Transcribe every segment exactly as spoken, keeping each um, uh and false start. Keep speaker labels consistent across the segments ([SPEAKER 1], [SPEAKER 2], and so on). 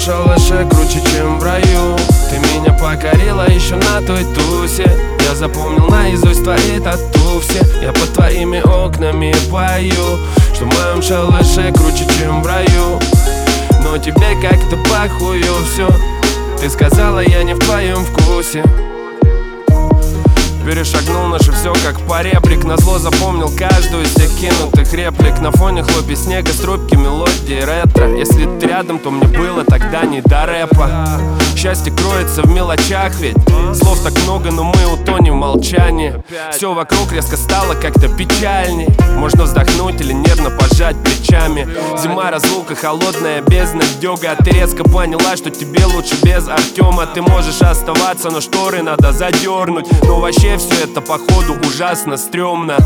[SPEAKER 1] шалаше круче, чем в раю. Ты меня покорила еще на той тусе. Я запомнил наизусть твои тату все. Я под твоими окнами пою, что в моем шалаше круче, чем в раю. Но тебе как-то похую все. Ты сказала, я не в твоем вкусе. Перешагнул наше все как поребрик. Назло запомнил каждую из тех кинутых реплик. На фоне хлопья снега, струбки, мелодии ретро. Если ты рядом, то мне было тогда не до рэпа. Счастье кроется в мелочах, ведь слов так много, но мы утонем в молчании. Все вокруг резко стало как-то печальней. Можно вздохнуть или нервно пожать плечами. Зима, разлука, холодная бездна дёга. Ты резко поняла, что тебе лучше без Артема. Ты можешь оставаться, но шторы надо задернуть. Но вообще все это походу ужасно стрёмно.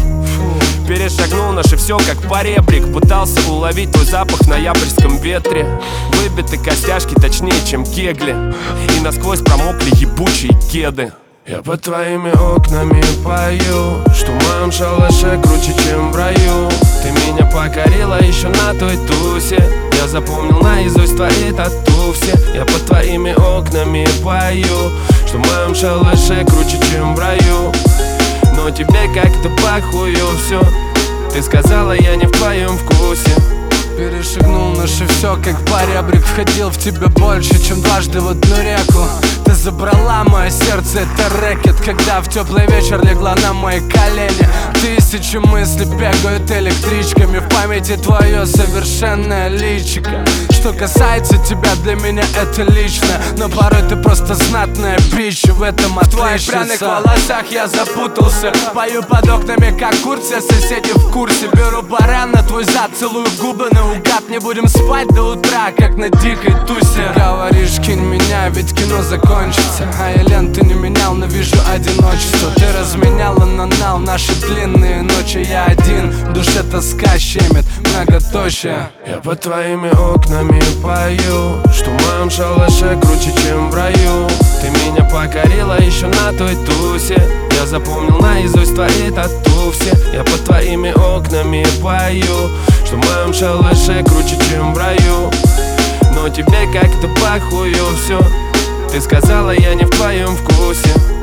[SPEAKER 1] Перешагнул наше все как поребрик. Пытался уловить твой запах в ноябрьском ветре. Выбиты костяшки точнее, чем кегли. И насквозь промокли ебучие кеды. Я под твоими окнами пою, что в моем шалаше круче, чем в раю. Ты меня покорила еще на той тусе. Я запомнил наизусть твои тату все. Я под твоими окнами пою, что в моем шалаше круче, чем в раю. Но тебе как-то похую все. Ты сказала, я не в твоем вкусе.
[SPEAKER 2] Перешагнул наше все как поребрик. Входил в тебя больше, чем дважды в одну реку. Ты забрала мое сердце, это рэкет. Когда в теплый вечер легла на мои колени. Тысячи мыслей бегают электричками. В памяти твое совершенное личико. Что касается тебя, для меня это лично. Но порой ты просто знатная бич. В этом отличница. В твоих пряных волосах я запутался. Пою под окнами, как кур, все соседи в курсе. Беру баран на твой зад, целую губы наугад. Не будем спать до утра, как на дикой тусе. Ты говоришь, кинь меня, ведь кино закончится. А я ленты не менял, но вижу одиночество. Ты разменяла на нал наши длинные ночи. Я один, в душе тоска щемит, многоточие.
[SPEAKER 1] Я под твоими окнами пою, что в моем шалаше круче, чем в раю. Ты меня покорила еще на той тусе. Я запомнил наизусть твои тату все. Я под твоими окнами пою, что в моем шалаше круче, чем в раю. Но тебе как-то похую все. Ты сказала, я не в твоем вкусе.